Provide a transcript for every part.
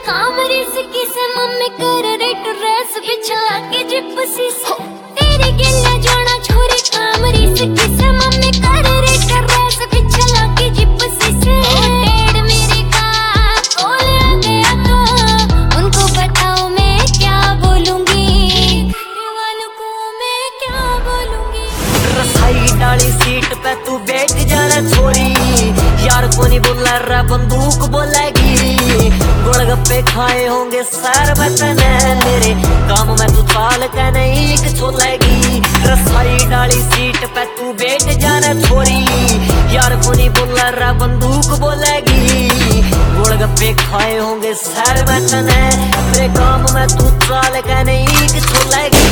कामरी से किसे मम्मी कर रे ड्रेस बिछला के जिप्सी से तेरे गिल्ला जोड़ा छोरे कामरी से किसे मम्मी कर रे ड्रेस बिछला के जिप्सी से टेढ़ मेरे का कॉल आ गया तो उनको बताओ मैं क्या बोलूंगी, घर वालों को मैं क्या बोलूंगी। रसाई डाली सीट पे तू बैठ जाना छोरी, यार को नहीं बोला रा बंदूक बोलेगी, गोलगप्पे खाए होंगे सर बतने मेरे काम में तू चाल के नहीं छोलेगी। रसाई डाली सीट पे तू बैठ जाना छोरी, यार को नहीं बोला रा बंदूक बोलेगी, गोलगप्पे खाए होंगे सर बतने मेरे काम में तू चाल के नहीं छोलेगी।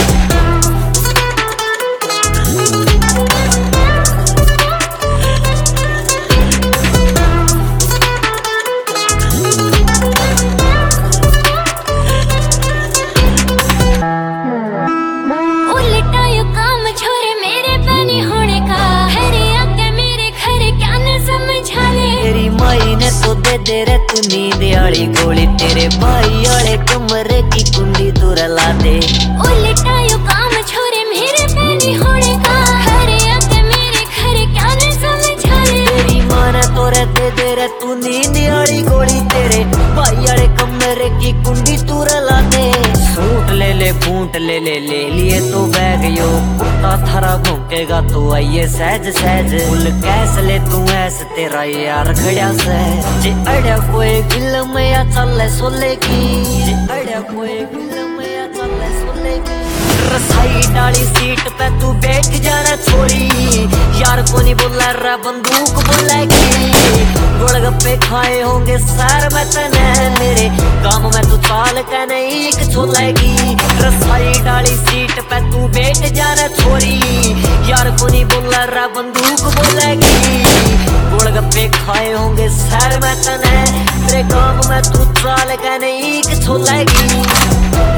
तो दे दे रे तू नींद आली गोली, तेरे भाई आले कमरे की कुंडी तू रला दे। उलटायो काम छोरे मेरे पैनी होने का, हरे आके मेरे घर क्या न समझा ले। तेरी माँ ने तो रे दे दे रे तू नींद आली गोली, तेरे भाई आले कमरे की कुंडी तू रला दे। सूट ले ले बूट ले लिए तो बैग यो, कुत्ता थारा भौंकेगा तो आइए सहज सहज। फुल कैस ले तू ऐसे तेरा यार खड़ा से, जे अड़ा कोई फिल्म या चल सोले की, जे अड़ा कोई फिल्म या चल सोले की। रसाई डाली सीट पे तू बैठ जाना छोरी, यार को नहीं बोला रा बंदूक बोलेगी, गोलगप्पे खाए होंगे सर में तने मेरे काम में तू चाल के नहीं छोलेगी। रसाई डाली सीट पे तू बैठ जाना छोरी, यार को नहीं बोला रा बंदूक बोलेगी, गोलगप्पे खाए होंगे सर में तने मेरे काम में तू चाल के नहीं छोलेगी।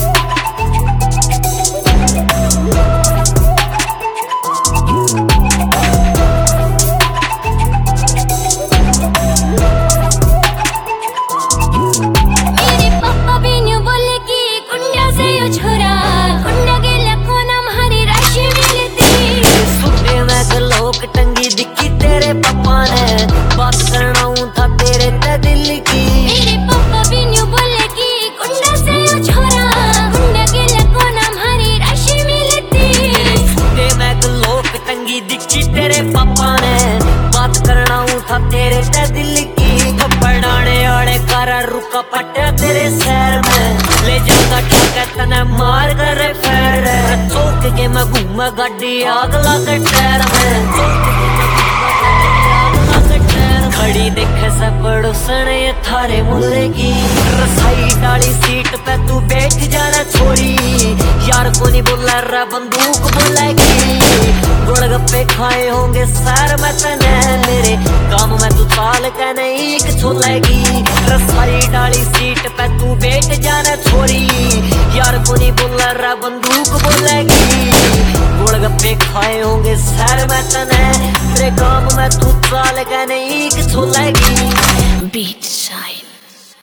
तेरे पापा ने बात करना था तेरे ते दिल की, पढ़ाने वाले कारा रुका पटा तेरे शहर में, ले जाता ठोका तने मार कर फेर। चौक के मैं घूमा गाड़ी आग लगा टैर में, खड़ी देखे से पड़ोसने थारे मुलेगी। रसाई डाली सीट पे तू बैठ जाना छोरी, यार को नहीं बोला रा बंदूक बोलेगी, गोलगप्पे खाए होंगे सर में तने मेरे काम में तू चाल के नहीं छोलेगी। रसाई डाली सीट पे तू बैठ जाना छोरी, यार को नहीं बोला रा बंदूक बोलेगी, गोलगप्पे खाए होंगे सर में तने मेरे काम में तू चाल के नहीं छोलेगी। बीट